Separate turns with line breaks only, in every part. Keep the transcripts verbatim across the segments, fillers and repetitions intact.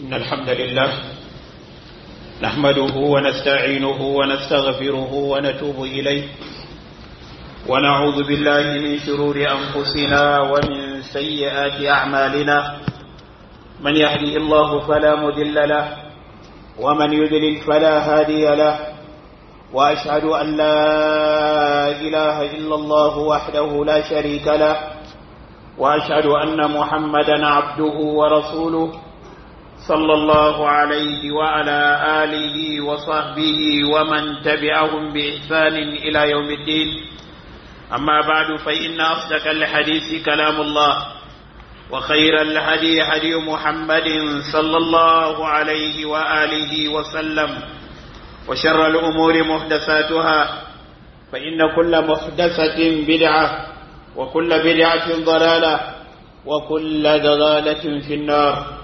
إن الحمد لله نحمده ونستعينه ونستغفره ونتوب إليه ونعوذ بالله من شرور أنفسنا ومن سيئات أعمالنا من يهده الله فلا مضل له ومن يضلل فلا هادي له وأشهد أن لا إله إلا الله وحده لا شريك له وأشهد أن محمدا عبده ورسوله صلى الله عليه وعلى آله وصحبه ومن تبعهم بإحسان إلى يوم الدين. أما بعد فإن أصدق الحديث كلام الله وخير الهدي هدي محمد صلى الله عليه وآله وسلم وشر الأمور محدثاتها فإن كل محدثة بدعة وكل بدعة ضلالة وكل ضلالة في النار.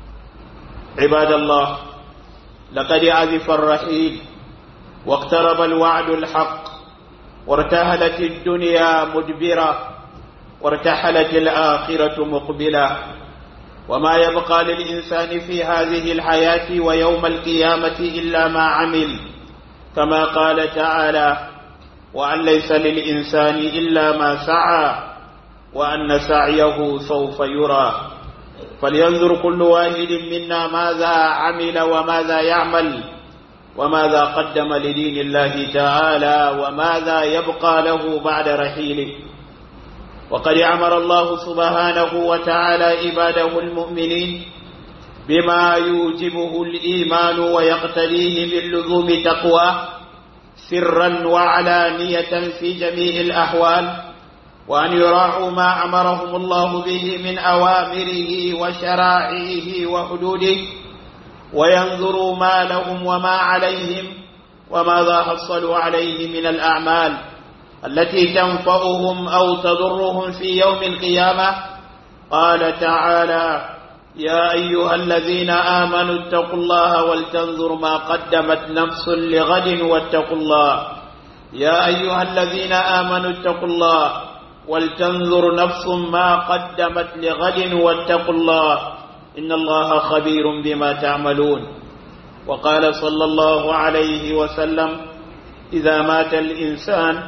عباد الله، لقد عزف الرحيل واقترب الوعد الحق وارتحلت الدنيا مدبرة وارتحلت الآخرة مقبلة، وما يبقى للإنسان في هذه الحياة ويوم القيامة إلا ما عمل، كما قال تعالى: وأن ليس للإنسان إلا ما سعى وأن سعيه سوف يرى. فلينظر كل واحد منا ماذا عمل وماذا يعمل وماذا قدم لدين الله تعالى وماذا يبقى له بعد رحيله. وقد أمر الله سبحانه وتعالى عباده المؤمنين بما يوجبه الإيمان ويقتضيه من لزوم تقواه سرا وعلانية في جميع الأحوال، وأن يراعوا ما أمرهم الله به من أوامره وشرائعه وحدوده، وينظروا ما لهم وما عليهم وماذا حصلوا عليه من الأعمال التي تنفعهم أو تضرهم في يوم القيامة. قال تعالى: يا أيها الذين آمنوا اتقوا الله ولتنظر ما قدمت نفس لغد واتقوا الله. يا أيها الذين آمنوا اتقوا الله ولتنظر نفس ما قدمت لغد واتقوا الله إن الله خبير بما تعملون. وقال صلى الله عليه وسلم: إذا مات الإنسان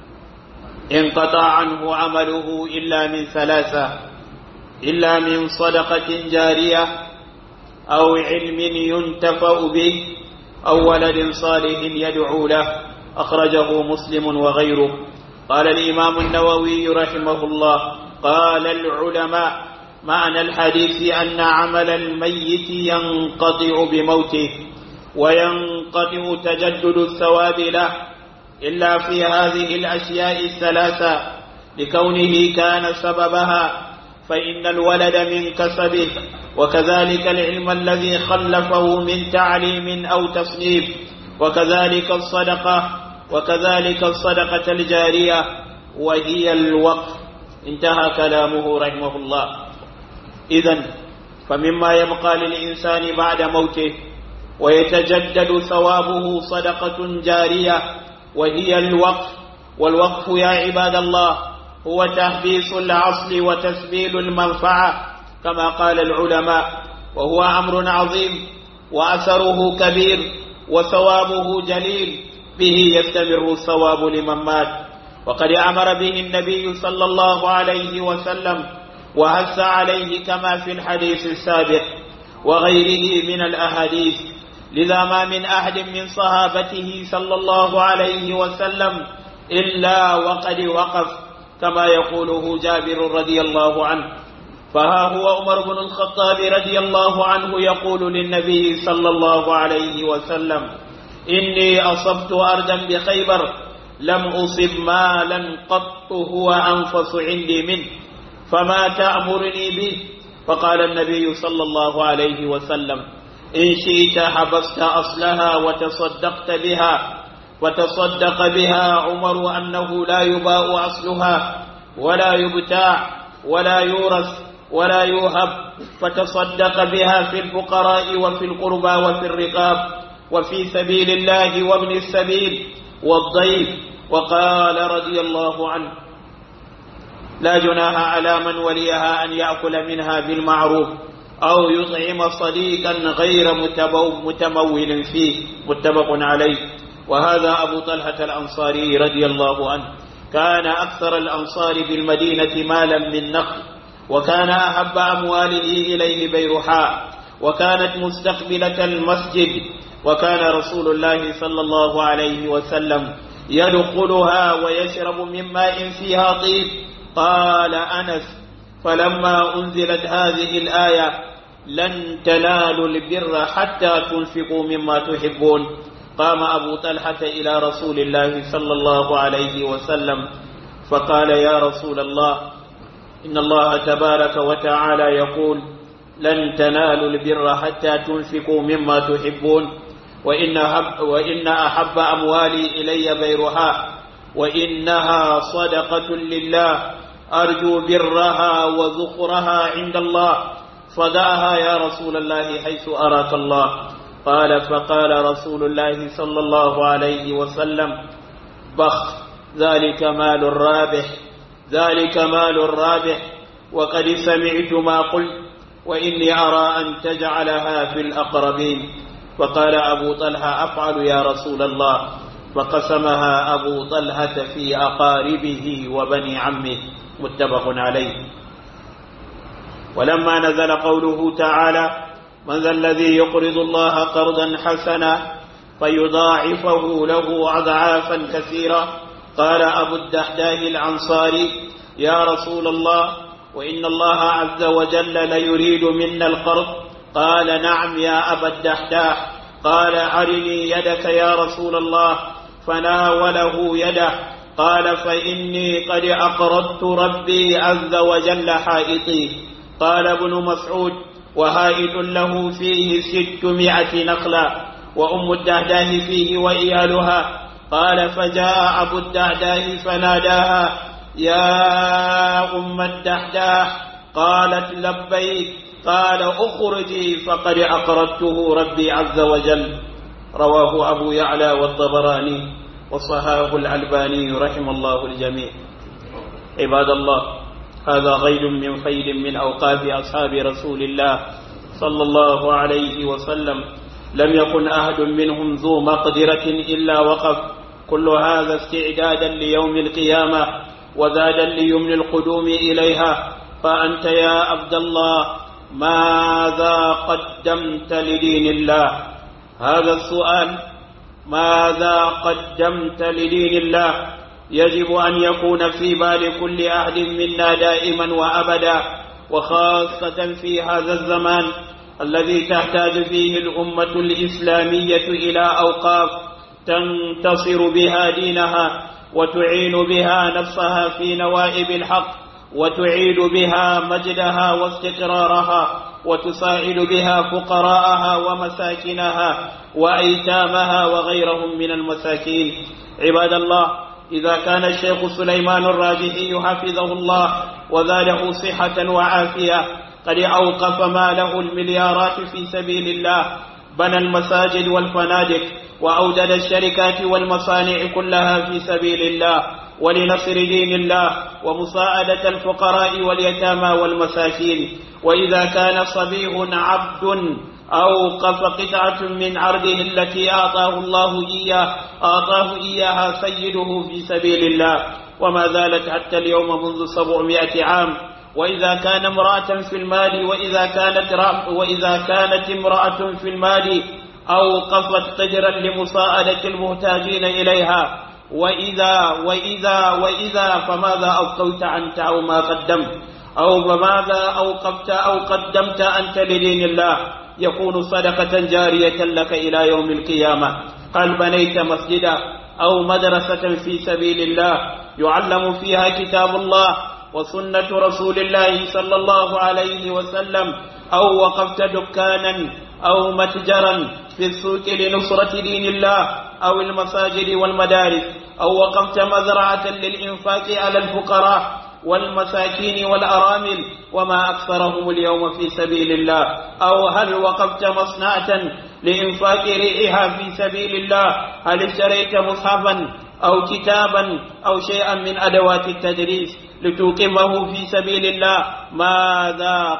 انقطع عنه عمله إلا من ثلاثة: إلا من صدقة جارية أو علم ينتفع به أو ولد صالح يدعو له. أخرجه مسلم وغيره. قال الإمام النووي رحمه الله: قال العلماء: معنى الحديث أن عمل الميت ينقطع بموته وينقطع تجدد الثواب له إلا في هذه الأشياء الثلاثة لكونه كان سببها، فإن الولد من كسبه، وكذلك العلم الذي خلفه من تعليم أو تصنيف، وكذلك الصدقة وكذلك الصدقة الجارية وهي الوقف. انتهى كلامه رحمه الله. إذن فمما يبقى للإنسان بعد موته ويتجدد ثوابه صدقة جارية وهي الوقف. والوقف يا عباد الله هو تحبيس العصل وتسبيل المنفعة كما قال العلماء، وهو أمر عظيم وأثره كبير وثوابه جليل، به يستمر الثواب لمن مات. وقد أمر به النبي صلى الله عليه وسلم وهس عليه كما في الحديث السابق وغيره من الأحاديث. لذا ما من أحد من صحابته صلى الله عليه وسلم إلا وقد وقف، كما يقوله جابر رضي الله عنه. فها هو عمر بن الخطاب رضي الله عنه يقول للنبي صلى الله عليه وسلم: إني أصبت أرضا بخيبر لم أصب مالا قط هو أنفس عندي منه، فما تأمرني به؟ فقال النبي صلى الله عليه وسلم: إن شئت حبست أصلها وتصدقت بها. وتصدق بها عمر أنه لا يباع أصلها ولا يبتاع ولا يورث ولا يوهب، فتصدق بها في الفقراء وفي القربى وفي الرقاب وفي سبيل الله وابن السبيل والضيف. وقال رضي الله عنه: لا جناح على من وليها أن يأكل منها بالمعروف أو يطعم صديقا غير متمول فيه، متفق عليه. وهذا أبو طلحة الأنصاري رضي الله عنه كان أكثر الأنصار بالمدينة مالا من نخل، وكان أحب أمواله إليه بيرحاء، وكانت مستقبلة المسجد، وكان رسول الله صلى الله عليه وسلم يدخلها ويشرب من ماء فيها طيب. قال أنس: فلما أنزلت هذه الآية لن تنالوا البر حتى تنفقوا مما تحبون، قام أبو طلحة إلى رسول الله صلى الله عليه وسلم فقال: يا رسول الله، إن الله تبارك وتعالى يقول: لن تنالوا البر حتى تنفقوا مما تحبون، وإن, وإن أحب أموالي إلي بيرها، وإنها صدقة لله، أرجو برها وذخرها عند الله، فدعها يا رسول الله حيث أراك الله. قال: فقال رسول الله صلى الله عليه وسلم: بخ، ذلك مال الرابح، ذلك مال الرابح، وقد سمعت ما قلت، وإني أرى أن تجعلها في الأقربين. فقال أبو طلحة: أفعل يا رسول الله. فقسمها أبو طلحة في أقاربه وبني عمه، متفق عليه. ولما نزل قوله تعالى: من ذا الذي يقرض الله قرضا حسنا فيضاعفه له أضعافا كثيرة، قال أبو الدحداح الأنصاري: يا رسول الله، وإن الله عز وجل ليريد منا القرض. قال: نعم يا أبا الدحداح. قال: أرني يدك يا رسول الله. فناوله يده. قال: فإني قد أقرضت ربي عز وجل حائطي. قال ابن مسعود: وهائط له فيه ستمائة نخلة، وأم الدحداح فيه وإيالها. قال: فجاء أبو الدحداح فناداها: يا أم الدحداح. قالت: لبيك. قال: أخرجي فقد أقرضته ربي عز وجل. رواه أبو يعلى والطبراني، وصححه الألباني رحم الله الجميع. عباد الله، هذا غيد من فيد من أوقاف أصحاب رسول الله صلى الله عليه وسلم، لم يكن أحد منهم ذو مقدرة إلا وقف. كل هذا استعدادا ليوم القيامة وزادا ليمن القدوم إليها. فأنت يا عبد الله ماذا قدمت لدين الله؟ هذا السؤال: ماذا قدمت لدين الله؟ يجب أن يكون في بال كل أحد منا دائما وأبدا، وخاصة في هذا الزمان الذي تحتاج فيه الأمة الإسلامية إلى أوقاف تنتصر بها دينها، وتعين بها نفسها في نوائب الحق، وتعيد بها مجدها واستقرارها، وتساعد بها فقراءها ومساكنها وأيتامها وغيرهم من المساكين. عباد الله، إذا كان الشيخ سليمان الراجحي حفظه الله وزاده صحة وعافية قد أوقف ماله المليارات في سبيل الله، بنى المساجد والفنادق، وأوجد الشركات والمصانع كلها في سبيل الله ولنصر دين الله ومساعدة الفقراء واليتامى والمساكين. وإذا كان صبيه عبد أوقف قطعة من عرضه التي أعطاه الله إياه أعطاه إياها سيده في سبيل الله، وما زالت حتى اليوم منذ سبعمائة عام. وإذا كان امرأة في المال وإذا كانت وإذا كانت امرأة في المال أوقفت قدرا لمساعدة المحتاجين إليها. وإذا وإذا وإذا فماذا أبقيت أنت أو ما قدمت، أو فماذا أوقفت أو قدمت أنت لدين الله؟ يكون صدقة جارية لك إلى يوم القيامة. هل بنيت مسجدا أو مدرسة في سبيل الله يعلم فيها كتاب الله وسنة رسول الله صلى الله عليه وسلم، أو وقفت دكانا أو متجرا في السوق لنصرة دين الله، أو المساجد والمدارس، أو وقفت مزرعة للإنفاق على الفقراء والمساكين والأرامل وما أكثرهم اليوم في سبيل الله، أو هل وقفت مصنعة لإنفاق ريعها في سبيل الله؟ هل اشتريت مصحفا أو كتابا أو شيئا من أدوات التدريس لتوقفه في سبيل الله؟ ماذا قد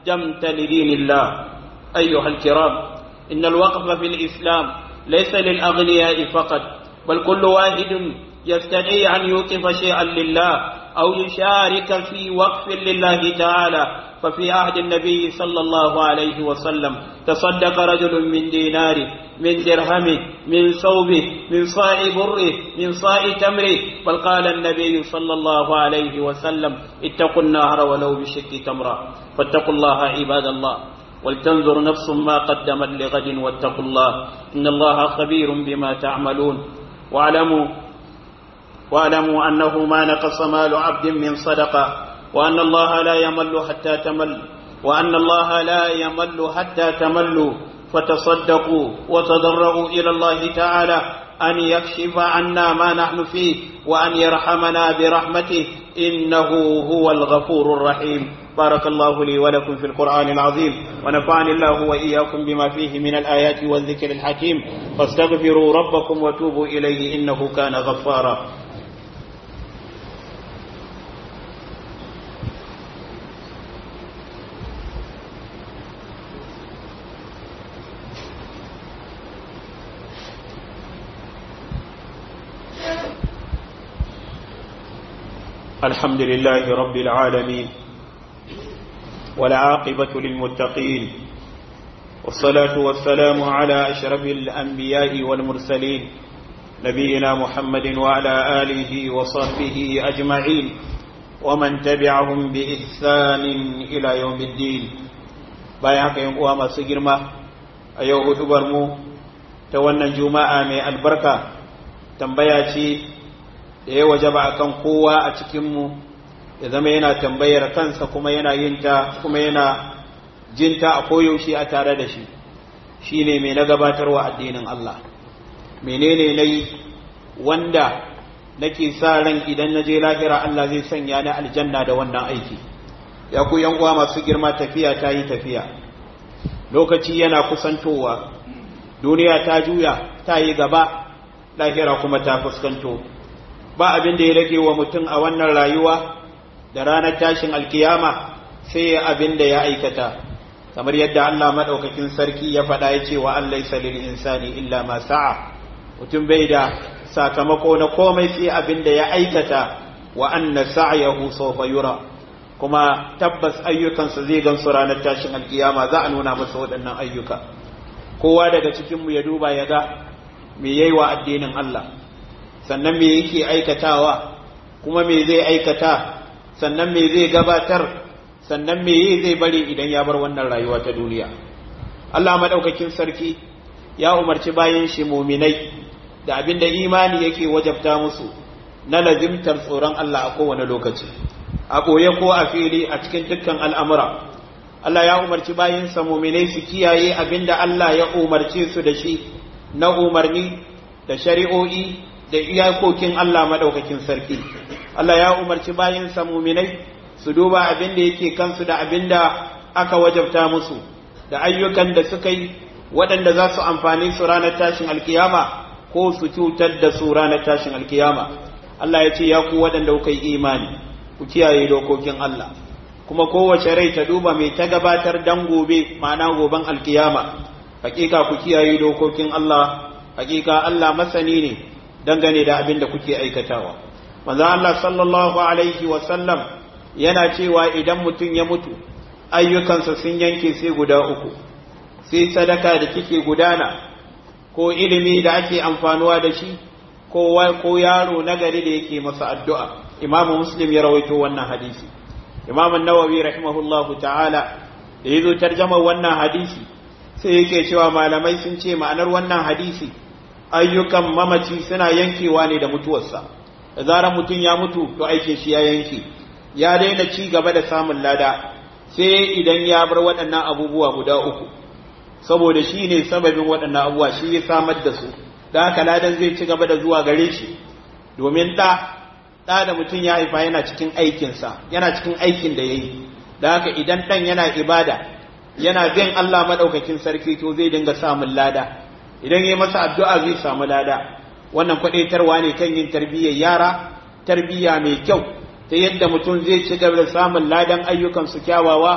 قدمت لدين الله. أيها الكرام، إن الوقف في الإسلام ليس للأغنياء فقط، بل كل واحد يستطيع أن يوقف شيئا لله أو يشارك في وقف لله تعالى. ففي عهد النبي صلى الله عليه وسلم تصدق رجل من ديناره، من درهمه، من ثوبه، من صاع بره، من صاع تمره، بل قال النبي صلى الله عليه وسلم: اتقوا النار ولو بشق تمرة. فاتقوا الله عباد الله، ولتنظر نفس ما قدمت لغد، واتقوا الله إن الله خبير بما تعملون. واعلموا واعلموا أنه ما نقص مال عبد من صدقة، وأن الله لا يمل حتى تمل وأن الله لا يمل حتى تملوا. فتصدقوا وتضرعوا إلى الله تعالى أن يكشف عنا ما نحن فيه، وأن يرحمنا برحمته، إنه هو الغفور الرحيم. بارك الله لي ولكم في القرآن العظيم، ونفعني الله وإياكم بما فيه من الآيات والذكر الحكيم. فاستغفروا ربكم وتوبوا إليه إنه كان غفارا. الحمد لله رب العالمين، والعاقبة للمتقين، والصلاة والسلام على أشرف الأنبياء والمرسلين، نبينا محمد وعلى آله وصحبه أجمعين، ومن تبعهم بإحسان إلى يوم الدين. بايعك يوم قوام السجرمة أيوه تبرمو تونا الجماعة من البركة تنبياتي da ya wajaba akan kowa a cikinmu ya zama yana tambayar kansa, kuma yana yinta, kuma yana jinta a koyaushe a tare da shi. Shi ne mai na gabatarwa addinin Allah, menene nayi wanda nake sa ran idan na je lahira Allah zai sanya ni aljanna da wannan aiki. Ya ku yan uwa masu girma, tafiya ta yi tafiya, lokaci yana kusantowa, duniya ta juya ta yi gaba, lahira kuma ta fuskanto. Ba abin da ya rage wa mutum a wannan rayuwa da ranar tashin alkiyama sai abin da ya aikata, kamar yadda Allah madaukakin sarki ya faɗa, ya ce wa an laysa lil insani illa ma sa'a. Mutum bai da sakamako na komai sai abin da ya aikata, wa anna sa'yahu sawfa yura, kuma tabbas ayyukansa zai gansu ranar tashin alkiyama, za a nuna masa waɗannan ayyuka. Kowa daga cikin mu ya duba ya ga me yayi wa addinin Allah, sannan me yake aikatawa, kuma me zai aikata, sannan me zai gabatar, sannan me zai bari idan ya bar wannan rayuwa ta duniya. Allah madaukakin sarki ya umarci bayan shi muminai da abinda imani yake wajabta musu na lazimtar tsoron Allah a kowane lokaci, a ɓoye ko a fili, a cikin dukkan al'amura. Allah ya umarci bayan sa muminai su kiyaye abinda Allah ya umarce su da shi na umarni da shari'o'i da iyakokin Allah madaukakin sarki. Allah ya umarci bayinsa muminai su duba abin da yake kansu da abin da aka wajabta musu, da ayyukan da suka yi waɗanda za su amfani su ranar tashin alkiyama ko su cutar da su ranar tashin alkiyama. Allah ya ce, ya ku waɗanda kuka yi imani, ku kiyaye dokokin Allah, kuma kowace rai ta duba mai ta gabatar dan gobe, ma'ana goben alkiyama. Hakika ku kiyaye dokokin Allah, hakika Allah masani ne dangane da abin da kuke aikatawa. Manzo Allah sallallahu alaihi wa sallam yana cewa idan mutum ya mutu ayyukansa sun yanke sai guda uku, sai sadaka da kike gudana, ko ilimi da ake amfanuwa da shi, ko ko yaro nagari da yake masa addu'a. Imam Muslim ya rawaito wannan hadisi. Imam An-Nawawi rahimahullahu ta'ala da yazo tarjuma wannan hadisi sai yake cewa malamai sun ce ma'anar wannan hadisi, ayyukan mamaci suna yankewa ne da mutuwarsa. Da zarar mutum ya mutu to aikin shi ya yanke, ya daina ci gaba da samun lada sai idan ya bar waɗannan abubuwa guda uku, saboda shi ne sababin waɗannan abubuwa, shi ya samar da su, da haka ladan zai ci gaba da zuwa gare shi. Domin ɗa ɗa da mutum ya haifa yana cikin aikinsa, yana cikin aikin da ya yi, da haka idan ɗan yana ibada, yana bin Allah maɗaukakin sarki, to zai dinga samun lada. Idan ya masa addu'a zai samu lada. Wannan kwadaitarwa ne kan yin tarbiyyar yara, tarbiyya mai kyau, ta yadda mutum zai ci gaba da samun ladan ayyukan su kyawawa,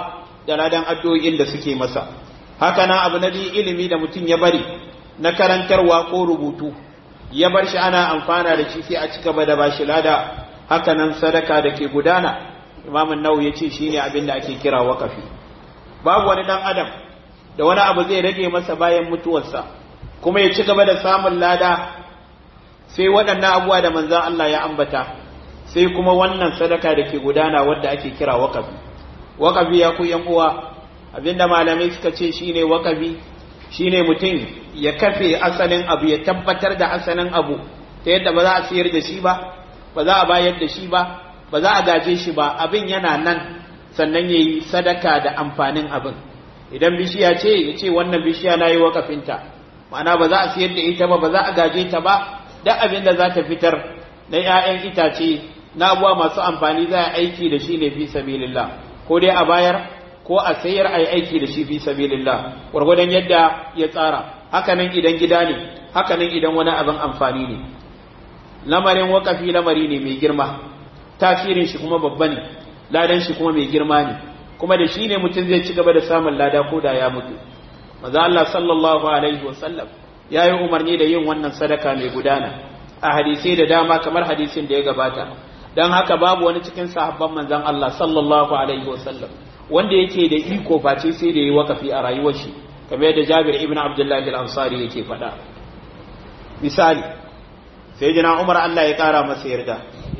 da ladan addu'o'in da suke masa. Haka nan abu na biyu ilimi da mutum ya bari na karantarwa ko rubutu ya bar shi ana amfana da shi sai a ci gaba da bashi lada. Haka nan sadaka da ke gudana Imam An-Nawawi ya ce shine abin da ake kira wakafi. Babu wani dan adam da wani abu zai rage masa bayan mutuwarsa kuma ya ci gaba da samun lada sai waɗannan abubuwa da manzon Allah ya ambata, sai kuma wannan sadaka da ke gudana wadda ake kira wakafi. Wakafi ya ku yan uwa, abinda malamai suka ce shine wakafi shine mutum ya kafe asalin abu, ya tabbatar da asalin abu ta yadda ba za a siyar da shi ba, ba za a bayar da shi ba, ba za a gaje shi ba, abin yana nan, sannan yayi sadaka da amfanin abin. Idan bishiya ce ya ce wannan bishiya na yi wakafinta, ma'ana ba za a siyar da ita ba, ba za a gaje ta ba, duk abin da za ta fitar na 'ya'yan itace na abuwa masu amfani za a aiki da shi ne fi sabilillah, ko dai a bayar ko a sayar a yi aiki da shi fi sabilillah gwargwadon yadda ya tsara. Hakanan idan gida ne, hakanan idan wani abin amfani ne. Lamarin wakafi lamari ne mai girma, tasirin shi kuma babba ne, ladan shi kuma mai girma ne, kuma da shi ne mutum zai ci gaba da samun lada ko da ya mutu. Manzo Allah sallallahu alaihi wasallam ya yi umarni da yin wannan sadaka mai gudana a hadisai da dama kamar hadisin da ya gabata. Don haka babu wani cikin sahabban manzon Allah sallallahu alaihi wasallam wanda yake da iko face sai da yi wakafi a rayuwar shi, kamar yadda Jabir ibn Abdullah al-Ansari yake faɗa. Misali, sayyidina Umar Allah ya kara masa yarda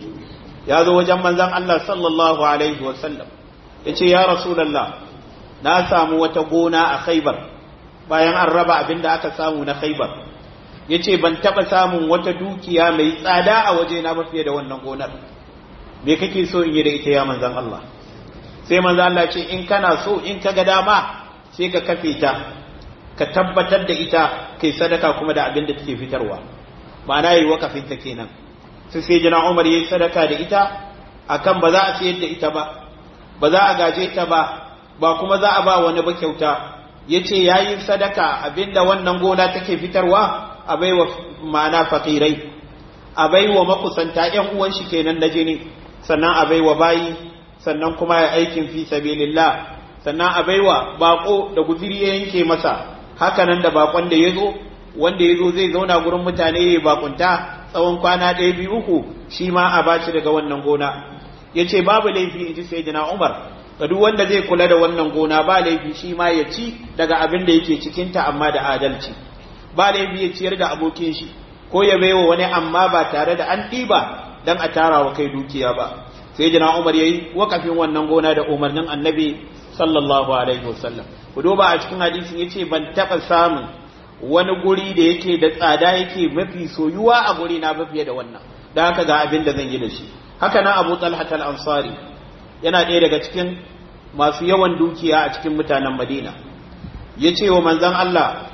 ya zo wajen manzon Allah sallallahu alaihi wasallam yace ya Rasulullah, na samu wata gona a Khaibar bayan an raba abin da aka samu na Khaibar. Yace ban taba samun wata dukiya mai tsada a waje na ba fiye da wannan gonar. Me kake so in yi da ita ya manzon Allah? Sai manzon Allah ce in kana so, in kaga dama sai ka kafe ta, ka tabbatar da ita, kai sadaka kuma da abin da take fitarwa. Ma'ana yayi wakafin ta kenan. Sai sai jina Umar yayi sadaka da ita akan ba za a sayar da ita ba, ba za a gaje ta ba, ba kuma za a ba wani ba kyauta. Yace yayi sadaka abinda wannan gona take fitarwa a baiwa ma'ana fakirai, a baiwa makusanta ƴan uwan shi kenan na jini, sannan a baiwa bayi, sannan kuma ya aikin fi sabilillah, sannan a baiwa bako da guziri ya yanke masa. Haka nan da bakon da yazo, wanda yazo zai zauna gurin mutane ya bakunta tsawon kwana ɗaya biyu uku, shi ma a bashi daga wannan gona. Yace babu laifi inji sayyidina Umar ga duk wanda zai kula da wannan gona, ba laifi shi ma ya ci daga abin da yake cikinta amma da adalci. Ba laifi ya ciyar da abokin shi ko ya baiwa wani amma ba tare da an ɗiba dan a tara wa kai dukiya ba. Sai jina Umar yayi wakafin wannan gona da umarnin Annabi sallallahu alaihi wasallam. Ku duba a cikin hadisin yace ban taba samun wani guri da yake da tsada yake mafi soyuwa a guri na ba fiye da wannan. Dan haka ga abin da zan yi da shi. Haka nan Abu Talha al-Ansari yana ɗaya daga cikin masu yawan dukiya a cikin mutanen Madina. Yace wa manzon Allah,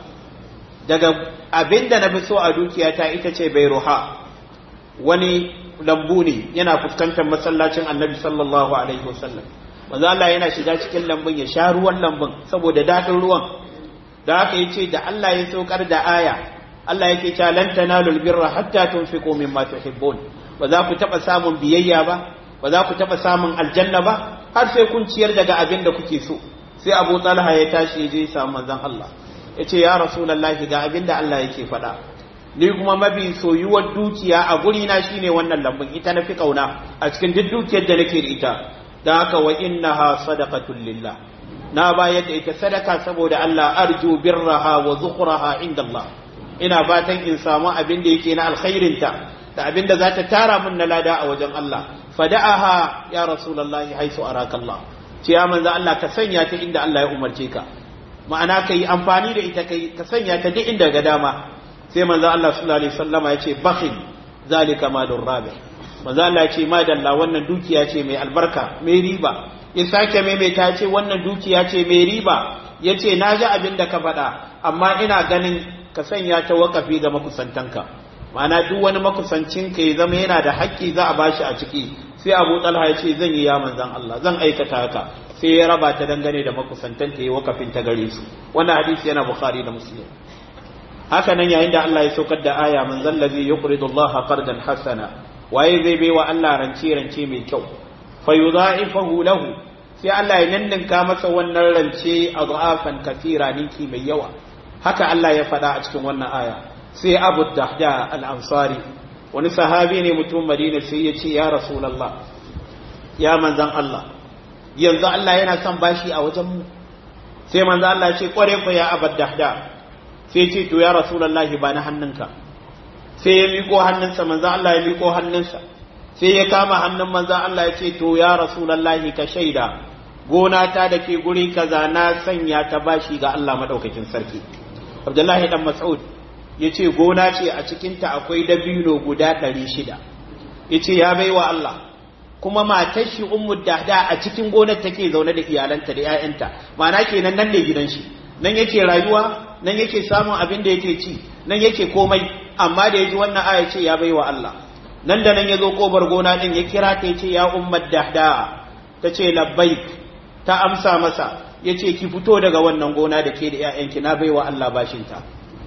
daga abinda na fi so a dukiyata ita ce Bairuha, wani lambu ne yana fuskantar masallacin Annabi sallallahu alaihi wasallam. Manzo Allah yana shiga cikin lambun ya sha ruwan lambun saboda dadin ruwan. Da haka yace da Allah ya saukar da aya, Allah yake cewa lan tanalul birra hatta tunfiqu mimma tuhibbun. Ba za ku taba samun biyayya ba, ba za ku taba samun aljanna ba har sai kun ciyar daga abin da kuke so. Sai Abu Talha ya tashi ya je ya samu manzon Allah. Ya ce ya Rasulullahi ga abin da Allah yake faɗa, ni kuma mabi soyuwar dukiya a guri na shine wannan lambun, ita na fi kauna a cikin duk dukiyar da nake da ita. Dan haka wa innaha sadaqatul lillah, na bayar da ita sadaka saboda Allah, arju birraha wa zukhraha inda Allah, ina fatan in samu abin da yake na alkhairinta da abin da za ta tara min na lada a wajen Allah. Fada'aha ya Rasulullahi haisu araka Allah, ce ya manzo Allah ka sanya ta inda Allah ya umarce ka, ma'ana ka yi amfani da ita kai ka sanya ta duk inda ga dama. Sai manzo Allah sallallahu alaihi wasallama ya ce bakhil zalika malur rabi, manzo Allah ya ce madalla wannan dukiya ce mai albarka mai riba. Ya sake maimaita ce wannan dukiya ce mai riba. Ya ce na ji abin da ka faɗa, amma ina ganin ka sanya ta wakafi ga makusantanka, ma'ana duk wani makusancinka ya zama yana da haƙƙi za a bashi a ciki. Sai Abu Talha ya ce zan yi ya manzon Allah, zan aikata haka. Sai ya raba ta dangane da makusantanta ya wakafin ta gare su. Wannan hadisi yana Bukhari da Muslim. Haka nan yayin da Allah ya saukar da aya, man zallazi yuqridu Allah qardan hasana, waye zai bai wa Allah rance rance mai kyau, fa yudha'ifahu lahu, sai Allah ya ninninka masa wannan rance a du'afan kathira ninki mai yawa. Haka Allah ya faɗa a cikin wannan aya. Sai Abu Dahda al-Ansari, wani sahabi ne mutum Madina, sai ya ce ya Rasulullah, ya manzan Allah, yanzu Allah yana son bashi a wajen mu. Sai manzan Allah ya ce kware fa ya Abu Dahda. Sai ce to ya Rasulullah ba na hannunka. Sai ya miƙo hannunsa, manzan Allah ya miƙo hannunsa. Sai ya kama hannun manzan Allah ya ce to ya Rasulullah ka shaida gona ta da ke guri kaza na sanya ta bashi ga Allah madaukakin sarki. Abdullahi dan Mas'ud yace gona ce a cikin ta akwai dabino guda ɗari shida. Yace ya baiwa Allah, kuma matar shi Ummu Dahda a cikin gonar take zaune da iyalanta da ƴaƴanta. Ma'ana kenan nan ne gidan shi. Nan yake rayuwa, nan yake samun abin da yake ci, nan yake komai. Amma da yaji wannan aya ce ya baiwa Allah. Nan da nan yazo kobar gona din ya kira ta yace ya Ummu Dahda. Tace labbaik. Ta amsa masa, ya ce ki fito daga wannan gona da ke da ‘ya'yanki na baiwa Allah bashinta.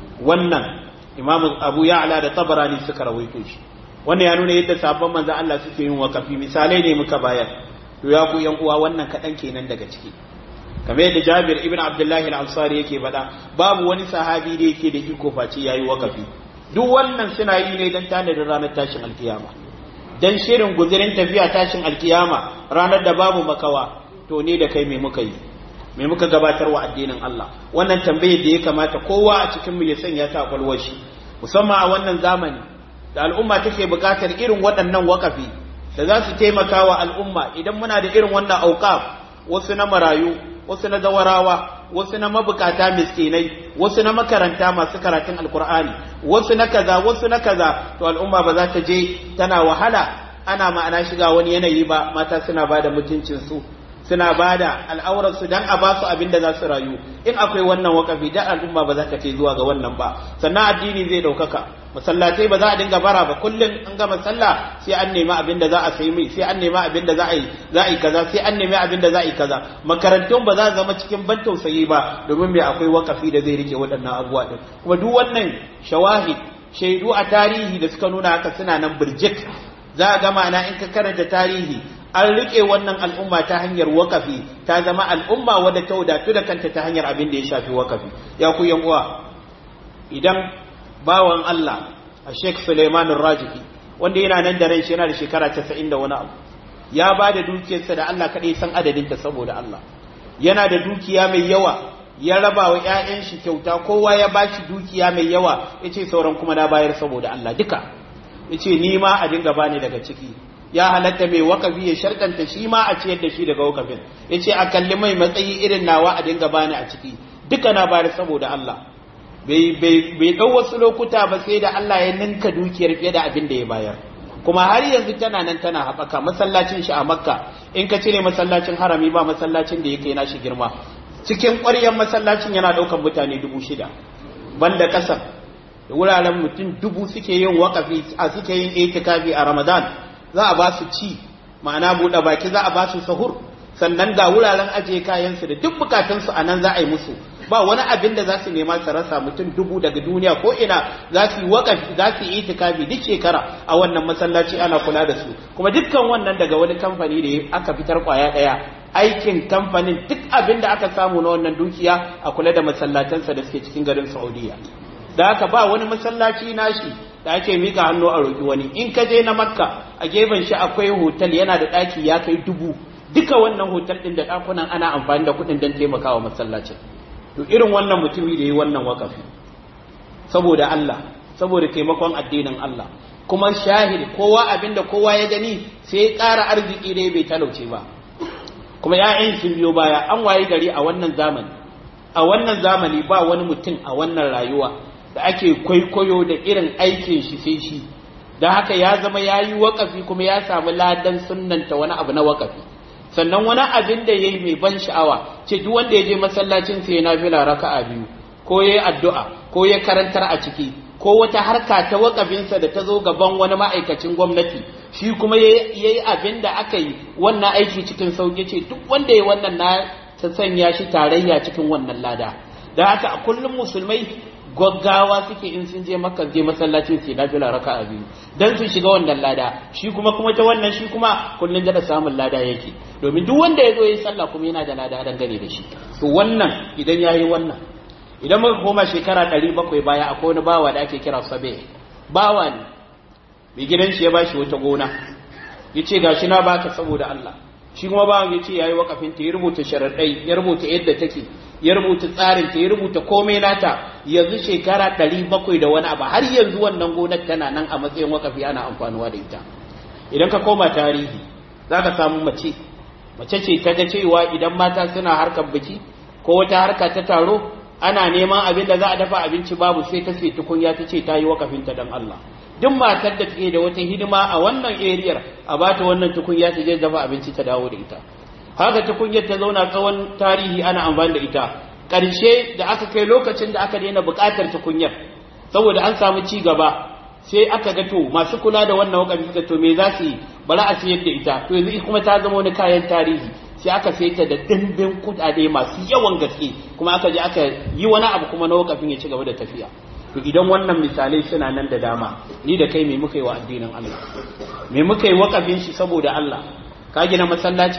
Wannan imamu Abu Ya'la da Tabarani suka rawaito shi. Wannan ya nuna yadda sabon manzan Allah suke yin wakafi, misalai ne muka bayar. To ya ku ‘yan uwa wannan kaɗan kenan daga ciki. Kamar yadda Jabir ibn Abdullahi al-Ansari yake faɗa, babu wani sahabi da yake da iko face yayi wakafi. Duk wannan suna yi ne don tanadin ranar tashin alkiyama. Dan shirin guzurin tafiya tashin alkiyama ranar da babu makawa. To ne da kai me muka yi, me muka gabatar wa addinin Allah. Wannan tambayar da ya kamata kowa a cikin mu ya sanya ta kwalwar shi, musamman a wannan zamani da al'umma take buƙatar irin waɗannan wakafi da za su taimaka wa al'umma. Idan muna da irin wannan auqaf, wasu na marayu, wasu na zawarawa, wasu na mabukata miskinai, wasu na makaranta masu karatun alkur'ani, wasu na kaza wasu na kaza, to al'umma ba za ta je tana wahala ana ma'ana shiga wani yanayi ba. Mata suna bada mutuncin su, suna bada al'aurarsu dan a basu abin da za su rayu. In akwai wannan wakafi da al'umma ba za ta kai zuwa ga wannan ba, sannan addini zai daukaka. Masallatai ba za a dinga bara ba, kullum an gama sallah sai an nemi abin da za a sai mai, sai an nemi abin da za a yi za a yi kaza, sai an nemi abin da za a yi kaza. Makarantun ba za su zama cikin ban tausayi ba, domin me akwai wakafi da zai rike waɗannan abubuwa din. Kuma duk wannan shawahid, shaidu a tarihi da suka nuna haka suna nan birjik. Za a gama na in ka karanta tarihi, an rike wannan al'umma ta hanyar wakafi, ta zama al'umma wadda ta wadatu da kanta ta hanyar abin da ya shafi wakafi. Ya ku yan uwa, idan bawan Allah a Sheikh Suleiman Rajihi, wanda yana nan da rai shi yana da shekara casa'in da wani abu, ya ba da dukiyarsa da Allah kaɗai san adadinta saboda Allah. Yana da dukiya mai yawa, ya raba wa ‘ya'yan shi kyauta, kowa ya ba shi dukiya mai yawa, ya ce sauran kuma na bayar saboda Allah duka. Ya ce ni ma a dinga bani daga ciki. Ya halatta mai wakafi ya sharkanta shi ma a ciyar da shi daga wakafin. Ya ce a kalli mai matsayi irin nawa a dinga bani a ciki, duka na bayar saboda Allah. Bai ɗau wasu lokuta ba sai da Allah ya ninka dukiyar fiye da abin da ya bayar. Kuma har yanzu tana nan tana haɓaka. Masallacin shi a Makka, in ka cire masallacin harami ba masallacin da ya kai nashi girma. Cikin ƙwaryar masallacin yana ɗaukan mutane dubu shida, banda ƙasar da wuraren mutum dubu suke yin wakafi a suke yin itikafi a Ramadan. Za a ba su ci, ma'ana buɗe baki, za a ba su sahur, sannan ga wuraren ajiye kayansu da duk bukatunsu a nan za a yi musu. Ba wani abin da za su nema su rasa. Mutum dubu daga duniya ko ina za su yi wakafi, za su yi itikafi duk shekara a wannan masallaci, ana kula da su. Kuma dukkan wannan daga wani kamfani da aka fitar kwaya ɗaya. Aikin kamfanin duk abin da aka samu na wannan dukiya a kula da masallatansa da suke cikin garin Saudiya. Da haka ba wani masallaci nashi da ake mika hannu a roƙi wani. In ka je na Makka, a gefen shi akwai hotel yana da ɗaki ya kai dubu. Duka wannan hotel ɗin da ɗakunan ana amfani da kuɗin don taimakawa masallacin. To irin wannan mutumi da yi wannan wakafi saboda Allah, saboda taimakon addinin Allah, kuma shahid kowa abinda kowa ya gani sai ya ƙara arziki dai bai talauce ba. Kuma ‘ya'yan sun biyo baya, an waye gari a wannan zamani. A wannan zamani ba wani mutum a wannan rayuwa da ake kwaikwayo da irin aikin shi sai shi. Da haka ya zama ya yi wakafi kuma ya samu ladan sunnanta wani abu na wakafi. Sannan wani abin da ya yi mai ban sha'awa, ce duk wanda ya je masallacin sai na fila raka'a biyu, ko ya yi addu'a, ko ya karantar a ciki, ko wata harka ta wakafinsa da ta zo gaban wani ma'aikacin gwamnati, shi kuma ya yi abin da aka yi wannan aiki cikin sauƙi, ce duk wanda ya wannan na ta sanya shi tarayya cikin wannan lada. Da haka a kullum musulmai
gaggawa suke in sun je makka je masallacin su nafila raka'a biyu dan su shiga wannan lada shi kuma kuma ta wannan shi kuma kullun da samun lada yake domin duk wanda ya zo yi sallah kuma yana da lada dangane da shi to wannan idan yayi wannan idan muka koma shekara ɗari bakwai baya akwai wani bawa da ake kira sabe bawa ne mai gidan shi ya bashi wata gona yace gashi na baka saboda Allah shi kuma bawan yace yayi wakafin ta ya rubuta sharadai ya rubuta yadda take ya rubuta tsarin ta ya rubuta komai nata yanzu shekara ɗari bakwai da wani abu har yanzu wannan gonar tana nan a matsayin wakafi ana amfanuwa da ita idan ka koma tarihi zaka samu mace mace ce ta ga cewa idan mata suna harkar biki ko wata harka ta taro ana neman abin da za a dafa abinci babu sai ta ce tukunya ta ce ta yi wakafin ta dan Allah duk matar da take da wata hidima a wannan area a bata wannan tukunya ta je dafa abinci ta dawo da ita haka tukunyar ta zauna tsawon tarihi ana amfani da ita ƙarshe da aka kai lokacin da aka daina buƙatar tukunyar saboda an samu ci gaba sai aka ga to masu kula da wannan wakafi suka to me za su yi bari a siyar da ita to yanzu kuma ta zama wani kayan tarihi sai aka sai ta da dimbin kuɗaɗe masu yawan gaske kuma aka je aka yi wani abu kuma na wakafin ya ci gaba da tafiya to idan wannan misalai suna nan da dama ni da kai me muka yi wa addinin Allah me muka yi wakafin shi saboda Allah ka gina masallaci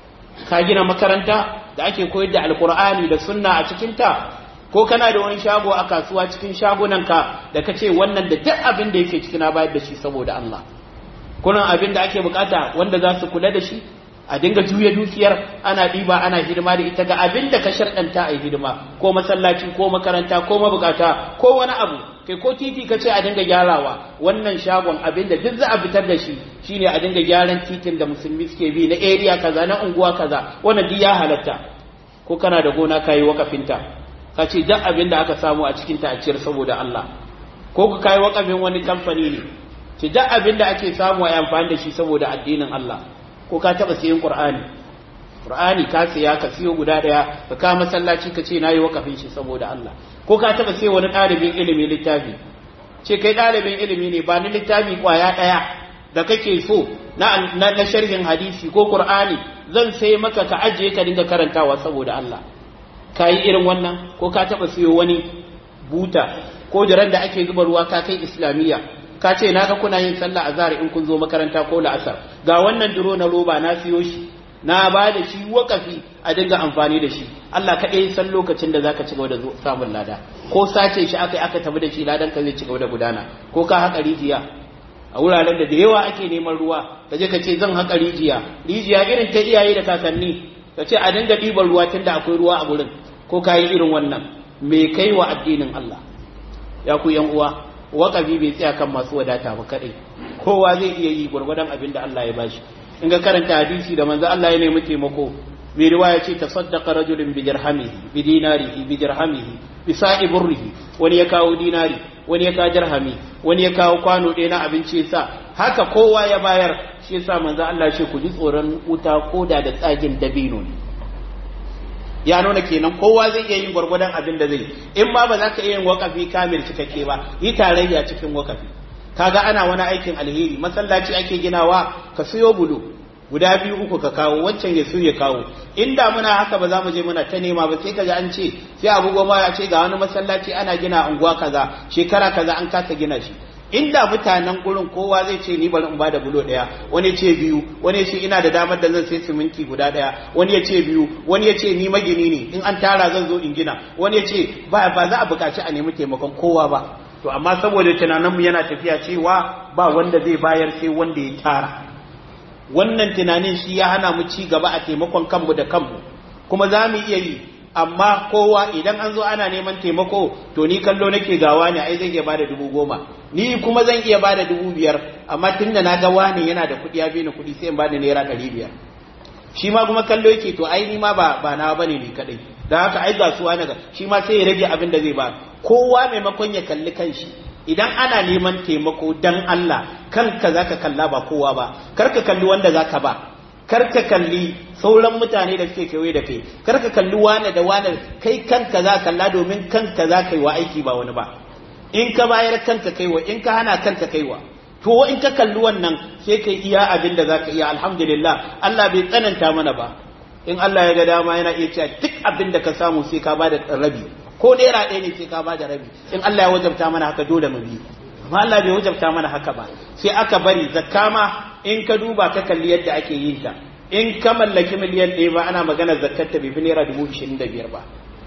ka gina makaranta da ake koyar da alkur'ani da sunna a cikinta ko kana da wani shago a kasuwa cikin shagunanka da ka ce wannan da duk abin da yake cikin na bayar da shi saboda Allah kunan abin da ake bukata wanda za su kula da shi a dinga juya dukiyar ana ɗiba ana hidima da ita ga abin da ka sharɗanta a yi hidima ko masallaci ko makaranta ko mabukata ko wani abu kai ko titi ka ce a dinga gyarawa wannan shagon abin da duk za a fitar da shi shine a dinga gyaran titin da musulmi suke bi na area kaza na unguwa kaza wannan duk ya halatta ko kana da gona kayi wakafinta ka ce duk abin da aka samu a cikin ta a ciyar saboda Allah ko ka kai wakafin wani kamfani ne ce duk abin da ake samu a yi amfani da shi saboda addinin Allah ko ka taba siyan Qur'ani Qur'ani ka siya ka siyo guda daya ka ka masallaci ka ce nayi wakafin shi saboda Allah ko ka taba sai wani ɗalibin ilimi littafi ce kai ɗalibin ilimi ne ba ni littafi kwaya daya da kake so na na sharhin hadisi ko Qur'ani zan sai maka ka ajiye ka dinga karantawa saboda Allah kai irin wannan ko ka taba siyo wani buta ko jiran da ake zuba ruwa ka kai islamiyya ka ce naga kuna yin sallah azhar in kun zo makaranta ko la'asar ga wannan duro na roba na siyo shi na ba da shi wakafi a dinga amfani da shi Allah kaɗai san lokacin da zaka ci gaba da samun lada ko sace shi aka aka tafi da shi ladan ka zai ci gaba da gudana ko ka haƙa rijiya a wuraren da da yawa ake neman ruwa ka je ka ce zan haƙa rijiya rijiya irin ta iyaye da kakanni ka ce a dinga ɗiban ruwa tunda akwai ruwa a gurin ko ka yi irin wannan me kai wa addinin Allah ya ku yan uwa waƙafi bai tsaya kan masu wadata ba kadai kowa zai iya yi gwargwadon abin da Allah ya bashi in ga karanta hadisi da manzo Allah ya nemi taimako mai riwaya ce tasaddaqa rajulun bi dirhamihi bi dinarihi bi dirhamihi bi sa'i burrihi wani ya kawo dinari wani ya kawo dirhami wani ya kawo kwano ɗaya na abinci yasa haka kowa ya bayar shi yasa manzo Allah ya ce ku ji tsoron wuta koda da tsagin dabino ne ya nuna kenan kowa zai iya yin gwargwadon abin da zai in ma ba za ka iya yin wakafi kamil cikakke ba yi tarayya cikin wakafi kaga ana wani aikin alheri masallaci ake ginawa ka siyo bulu guda biyu uku ka kawo wancan ya so ya kawo inda muna haka ba za mu je muna ta nema ba sai kaga an ce sai abu goma ya ce ga wani masallaci ana gina unguwa kaza shekara kaza an kasa gina shi inda mutanen gurin kowa zai ce ni bari in bada bulo daya wani ce biyu wani ya ce ina da damar da zan sai siminti guda daya wani ya ce biyu wani ya ce ni magini ne in an tara zan zo in gina wani ya ce ba ba za a buƙaci a nemi taimakon kowa ba to amma saboda tunaninmu yana tafiya cewa ba wanda zai bayar sai wanda ya tara wannan tunanin shi ya hana mu ci gaba a taimakon kanmu da kanmu kuma za mu iya yi amma kowa idan an zo ana neman taimako to ni kallo nake gawa ne ai zai iya bada dubu goma ni kuma zan iya bada dubu biyar amma tunda na ga wani yana da kuɗi ya bani kuɗi sai in bada naira ɗari biyar shi ma kuma kallo yake to ai ni ma ba ba na bane ni kadai dan haka ai ga suwa naga shi ma sai ya rage abin da zai ba kowa maimakon ya kalli kanshi idan ana neman taimako dan Allah kanka zaka kalla ba kowa ba karka kalli wanda zaka ba karka kalli sauran mutane da suke kewaye da kai karka kalli wane da wane kai kanka za kalla domin kanka za ka yi wa aiki ba wani ba in ka bayar kanka kaiwa in ka hana kanka kaiwa to in ka kalli wannan sai kai iya abin da za ka iya alhamdulillah Allah bai tsananta mana ba in Allah ya ga dama yana iya cewa duk abin da ka samu sai ka bada rabi ko naira ɗaya ne sai ka ba da rabi in Allah ya wajabta mana haka dole mu bi amma Allah bai wajabta mana haka ba sai aka bari zakka ma in ka duba ka kalli yadda ake yin ta in ka mallaki miliyan ɗaya ba ana magana zakkar ta bai fi naira dubu ishirin da biyar ba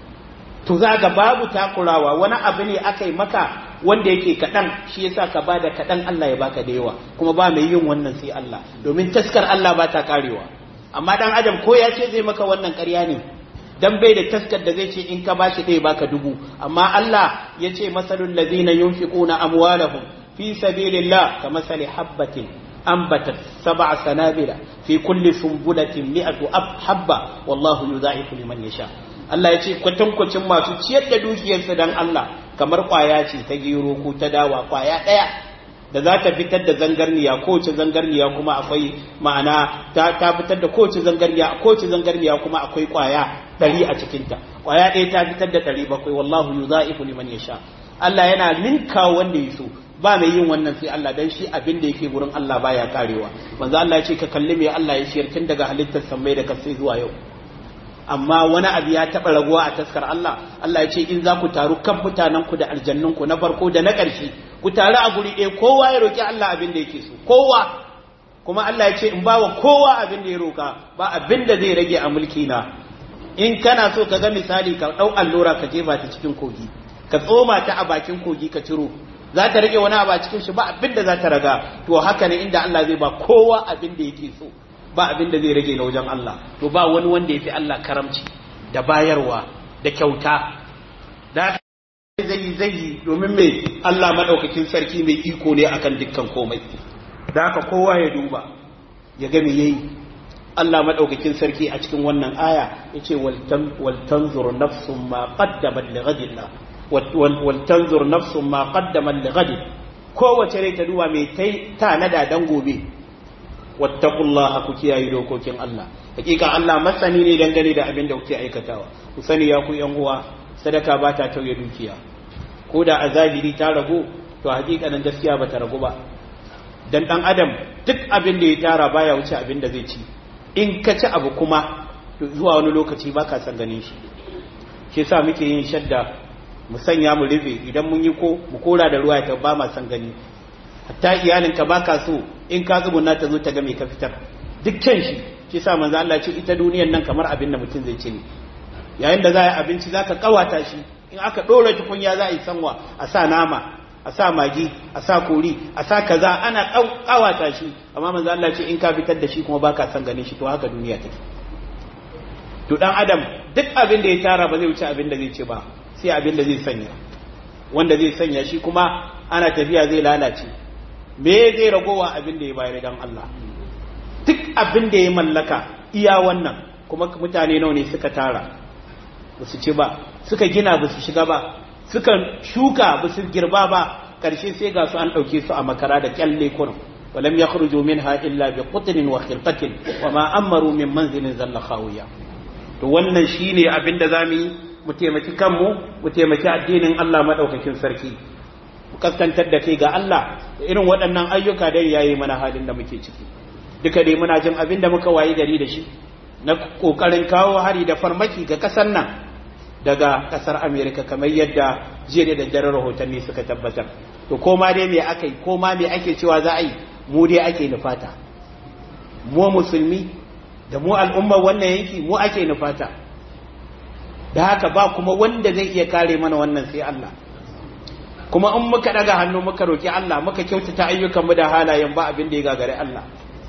to za ga babu takurawa wani abu ne aka yi maka wanda yake kaɗan shi yasa ka ba da kaɗan Allah ya baka da yawa kuma ba mai yin wannan sai Allah domin taskar Allah ba ta karewa amma dan adam ko ya ce zai maka wannan ƙarya ne dan bai da taskar da zai ce in ka bashi ɗaya baka dubu amma Allah ya ce masalul ladina yunfiquna amwalahum fi sabilillah kamathali habbatin ambatat sab'a sanabila fi kulli sunbulatin mi'atu habba wallahu yudha'ifu liman yasha Allah ya ce kwatankwacin masu ciyar da dukiyarsu dan Allah kamar kwaya ce ta gero ko ta dawa kwaya ɗaya da za ta fitar da zangarniya kowace zangarniya kuma akwai ma'ana ta, ta fitar da kowace zangarniya kowace zangarniya kuma akwai kwaya ɗari a cikinta kwaya ɗaya ta fitar da ɗari bakwai wallahu yudha'ifu liman yasha Allah yana ninka wanda ya so ba mai yin wannan sai Allah dan shi abin da yake gurin Allah baya karewa manzo Allah ya ce ka kalli me Allah ya shiyar tun daga halittar sammai da kasai zuwa yau amma wani abu ya taɓa raguwa a taskar Allah Allah ya ce in za ku taru kan mutanenku da aljannunku na farko da na ƙarshe ku taru a guri ɗaya kowa ya roƙi Allah abin da yake so kowa kuma Allah ya ce in bawa kowa abin da ya roƙa ba abin da zai rage a mulki na in kana so ka ga misali ka ɗau allura ka jefa ta cikin kogi ka tsoma ta a bakin kogi ka ciro za ta rage wani abu a cikin shi ba abin da za ta raga to haka ne inda Allah zai ba kowa abin da yake so ba abin da zai rage na wajen Allah to ba wani wanda ya fi Allah karamci da bayarwa da kyauta da zai zai domin mai Allah madaukakin sarki mai iko ne akan dukkan komai da haka kowa ya duba ya ga me yayi Allah madaukakin sarki a cikin wannan aya yace wal tanzur nafsum ma qaddamat li ghadillah wal tanzur nafsum ma qaddamat li ghadin kowace rai ta duba mai tai tanada dan gobe wattaqullaha ku kiyaye dokokin Allah hakika Allah masani ne dangane da abin da kuke aikatawa ku sani ya ku yan uwa sadaka ba ta tauye dukiya ko da azabiri ta rago to hakikanin gaskiya ba ta rago ba dan dan adam duk abin da ya tara baya wuce abin da zai ci in ka ci abu kuma to zuwa wani lokaci baka san ganin shi shi yasa muke yin shadda mu sanya mu rufe idan mun yi ko mu kora da ruwa ta ba ma san gani hatta iyalinka baka so in ka zubunna ta zo ta ga me ka fitar dukkan shi shi sa manzo Allah ce ita duniyar nan kamar abin da mutum zai ci ne yayin da za a yi abinci zaka kawata shi in aka dora tukunya za a yi sanwa a sa nama a sa magi a sa kori a sa kaza ana kawata shi amma manzo Allah ce in ka fitar da shi kuma baka san ganin shi to haka duniya take to dan adam duk abin da ya tara ba zai wuce abin da zai ci ba sai abin da zai sanya wanda zai sanya shi kuma ana tafiya zai lalace me zai ragowa abin da ya bayar dan Allah duk abin da ya mallaka iya wannan kuma mutane nawa ne suka tara ba su ci ba suka gina ba su shiga ba suka shuka ba su girba ba karshe sai ga su an dauke su a makara da kyalle kurum walam yakhruju minha illa bi qutrin wa khirqatin wa ma amaru min manzilin zalla khawiya to wannan shine abin da zamu yi mu taimaki kanmu mu taimaki addinin Allah madaukakin sarki kaskantar da kai ga Allah irin waɗannan ayyuka dai yayi mana halin da muke ciki duka dai muna jin abin da muka wayi gari da shi na kokarin kawo hari da farmaki ga kasar nan daga kasar America kamar yadda jiya da daddare rahotanni suka tabbatar to koma dai me akai koma me ake cewa za a yi mu dai ake nufata mu musulmi da mu al'ummar wannan yanki mu ake nufata da haka ba kuma wanda zai iya kare mana wannan sai Allah kuma in muka daga hannu muka roki Allah muka kyautata ayyukanmu da halayen ba abin da ya gagare Allah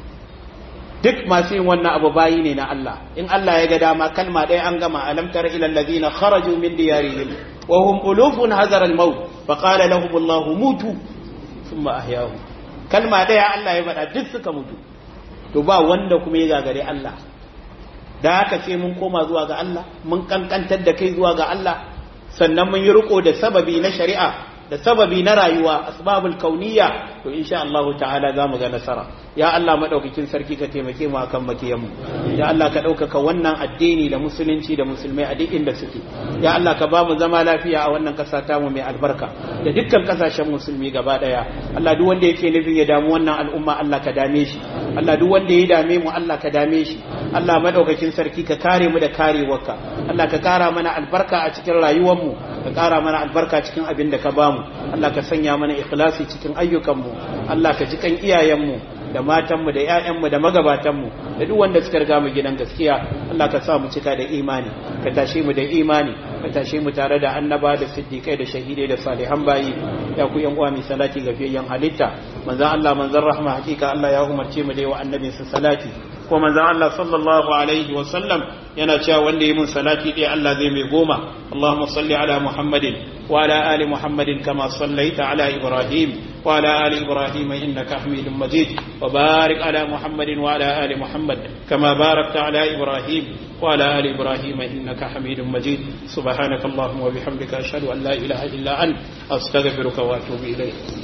duk masu yin wannan abu bayi ne na Allah in Allah ya ga dama kalma ɗaya an gama alam tara ila allazina kharaju min diyarihim wa hum ulufun hazara al-maut fa qala lahum Allah mutu thumma ahyahum kalma ɗaya Allah ya faɗa duk suka mutu to ba wanda kuma ya gagare Allah da haka sai mun koma zuwa ga Allah mun kankantar da kai zuwa ga Allah sannan mun yi riko da sababi na shari'a da sababi na rayuwa asbabul kauniyya to insha Allah ta'ala za mu ga nasara ya Allah madaukakin sarki ka taimake mu akan makiyanmu ya Allah ka ɗaukaka wannan addini da musulunci da musulmai a duk inda suke ya Allah ka ba mu zama lafiya a wannan ƙasa ta mu mai albarka da dukkan ƙasashen musulmi gaba ɗaya Allah duk wanda yake nufin ya damu wannan al'umma Allah ka dame shi Allah duk wanda ya dame mu Allah ka dame shi Allah madaukakin sarki ka kare mu da karewarka Allah ka kara mana albarka a cikin rayuwar mu ka kara mana albarka cikin abin da ka bamu Allah ka sanya mana ikhlasi cikin ayyukan mu Allah ka ji kan iyayen mu da matanmu da ƴaƴanmu da magabatanmu da duk wanda suka riga mu gidan gaskiya Allah ka sa mu cika da imani ka tashe mu da imani ka tashe mu tare da annaba da siddiqai da shahidai da salihan bayi ya ku yan uwa mi salati ga fiyan halitta manzon Allah manzon rahma hakika Allah ya umarce mu da wa annabin sa salati ko manzon Allah sallallahu alaihi wa sallam yana cewa wanda yi mun salati dai Allah zai mai goma Allahumma salli ala Muhammadin wa ala ali Muhammadin kama sallaita ala Ibrahim وعلى آل إبراهيم إنك حميد مجيد وبارك على محمد وعلى آل محمد كما باركت على إبراهيم وعلى آل إبراهيم إنك حميد مجيد سبحانك اللهم وبحمدك أشهد أن لا إله إلا أنت أستغفرك وأتوب إليك